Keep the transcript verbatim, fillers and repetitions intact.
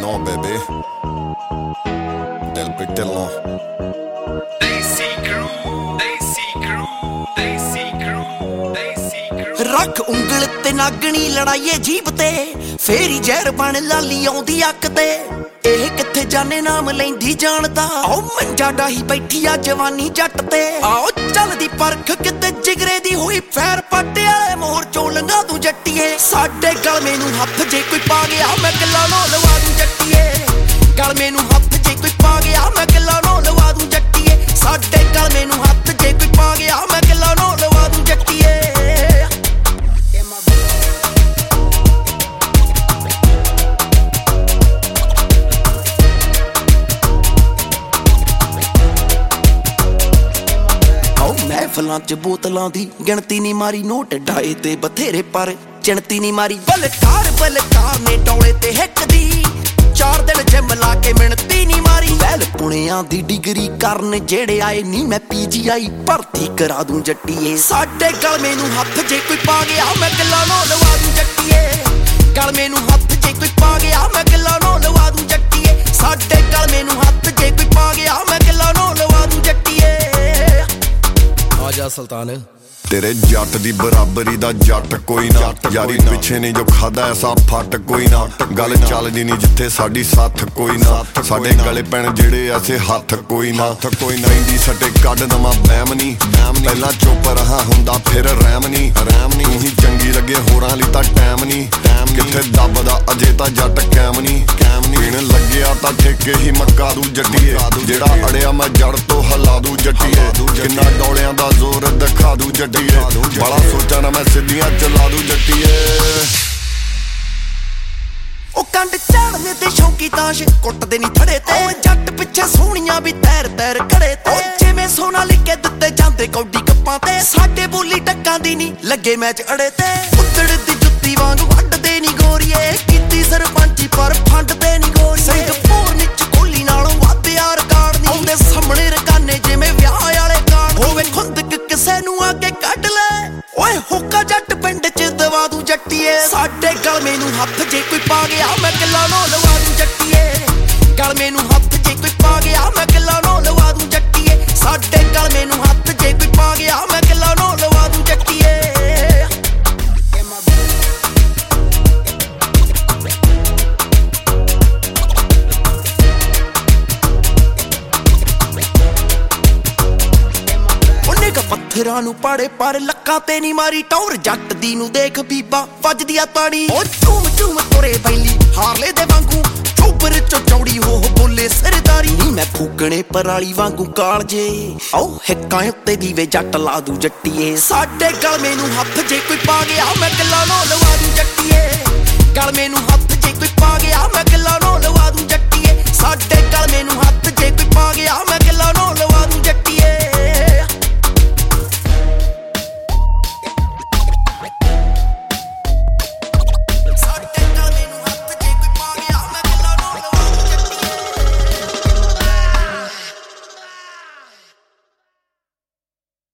know, baby. Del Pitello. Desi crew, Desi crew, Desi crew, Desi crew. रख उंगल ते नागणी लड़ाइए jeep ते फेरी जहर बन लाली आउंदी अक ते ਇਹ ਕਿੱਥੇ ਜਾਣੇ ਨਾਮ ਲੈਂਦੀ ਜਾਣਦਾ ਆਓ ਮੰਜਾ ਡਾਹੀ ਬੈਠੀ ਆ ਜਵਾਨੀ ਜੱਟ ਤੇ ਆਓ ਚੱਲਦੀ ਪਰਖ ਕਿਤੇ ਜਿਗਰੇ ਦੀ ਹੋਈ ਫੈਰ ਪਾਟੇ ਵਾਲੇ ਮੋਹਰ ਚੋਂ ਲੰਘਾ ਤੂੰ ਜੱਟੀਏ ਸਾਡੇ ਗਲਮੇ ਨੂੰ ਹੱਥ ਜੇ ਕੋਈ ਪਾ ਗਿਆ ਮੈਂ ਗੱਲਾਂ ਨੋ ਲਵਾ ਦੂੰ ਜੱਟੀਏ ਗਲਮੇ ਨੂੰ ਹੱਥ ਜੇ ਕੋਈ ਪਾ ਗਿਆ ਮੈਂ ਗੱਲਾਂ ਨੋ ਲਵਾ ਦੂੰ ਜੱਟੀਏ ਸਾਡੇ ਗਲਮੇ ਨੂੰ ਹੱਥ ਜੇ ਕੋਈ ਪਾ ਗਿਆ ਮੈਂ ਗੱਲਾਂ ਨੋ ਲਵਾ ਦੂੰ ਜੱਟੀਏ महफिलां च बोतलां दी गिणती नहीं मारी नोट डाए ते बथेरे पर चिणती नहीं मारी बलकार बलकार ने डोले ते हिक दी चार दिन जिम ला के मिणती नहीं मारी वैल पुणियां दी डिग्री करन जेड़े आए नी मैं पीजीआई भर्ती करा दूं जट्टीए साडे गलमे नूं हत्थ जे कोई पा गया मैं गल्लां नो लवा दूं जट्टीए गलमे नूं हत्थ जे कोई पा गया मैं गल्लां नो लवा दूं जट्टीए साडे गलमे नूं हत्थ जे कोई पा गया मैं गल्लां नो लवा दूं जट्टीए आजा सुल्तान तेरे जट दी बराबरी दा जट कोई ना यारी पिछे नहीं जो खादा ऐसा फट कोई ना गल चलदी नहीं जिथे साडी साथ कोई ना साडे गले पैण जेड़े ऐसे हाथ कोई ना कोई ना इंदी सटे कड दमा बैम नहीं पहला चुप रहा हुंदा फिर रैम नहीं रैम नहीं ही चंगी लगे होरां लई तां टैम नहीं टैम किथे दबदा अजे तां जट कैम नहीं कैम नहीं पीण लग्या तां ठेके ही मक्का दू जट्टीए जेड़ा अड़िया मैं जड़ तो हला दू जट्टीए किन्ना डोलियां दा जोर दिखा दू जट्टी बड़ा सोचा ना मैं सिद्धियां चला दूं जट्टीए ओ कंड चढ़ने ते शौकी ताश कुटदे नहीं थड़े ते जट पिछे सोहणियां भी तैर तैर खड़े ते जिवें सोना लिखे दित्ते जांदे कौडी कप्पां ते साडे बोली टक्कां दी नहीं लगे मैच अड़े ते उतड़ दी जुत्ती वांग वड्डदे नहीं गोरीए कीती सरपंची पर फंडदे नहीं गोरीए सिंगापुर निच कोहली नालों वध यार काड़ नहीं आउंदे सामणे रकाने जिवें विआह वाले काड़ होवे खुंदक किसे नूं आके कढ ले ओए हुक्का जट पिंड च दवा दूं जट्टीए साडे गलमे नूं हत्थ जे कोई पा गया मैं गल्लां नो लवा दूं जट्टीए गलमे नूं हत्थ जे कोई पा गया मैं गल्लां नो लवा दूं जट्टीए साडे गलमे नूं हत्थ जे कोई पा गया मैं गल्लां नो लवा दूं जट्टीए ਪੱਥਰਾਂ ਨੂੰ ਪਾੜੇ ਪਰ ਲੱਕਾਂ ਤੇ ਨਹੀਂ ਮਾਰੀ ਟੌਰ ਜੱਟ ਦੀ ਨੂੰ ਦੇਖ ਬੀਬਾ ਵੱਜਦੀ ਆ ਤਾੜੀ ਓ ਝੂਮ ਝੂਮ ਤੁਰੇ ਬੈਲੀ ਹਾਰਲੇ ਦੇ ਵਾਂਗੂ ਚੋਬਰ ਚੋਂ ਚੌੜੀ ਹੋ ਬੋਲੇ ਸਰਦਾਰੀ ਨਹੀਂ ਮੈਂ ਫੂਕਣੇ ਪਰਾਲੀ ਵਾਂਗੂ ਕਾਲਜੇ ਓ ਹਿੱਕਾਂ ਉੱਤੇ ਦੀਵੇ ਜੱਟ ਲਾ ਦੂ ਜੱਟੀਏ ਸਾਡੇ ਗਲਮੇ ਨੂੰ ਹੱਥ ਜੇ ਕੋਈ ਪਾ ਗਿਆ ਮੈਂ ਗੱਲਾਂ ਨੋ ਲਵਾ ਦੂ ਜੱਟੀਏ ਗਲਮੇ ਨੂੰ ਹੱਥ ਜੇ ਕੋਈ ਪਾ ਗਿਆ ਮੈਂ ਗੱਲਾਂ ਨੋ ਲਵਾ ਦੂ ਜੱਟੀਏ ਸਾਡੇ ਗਲਮੇ ਨੂੰ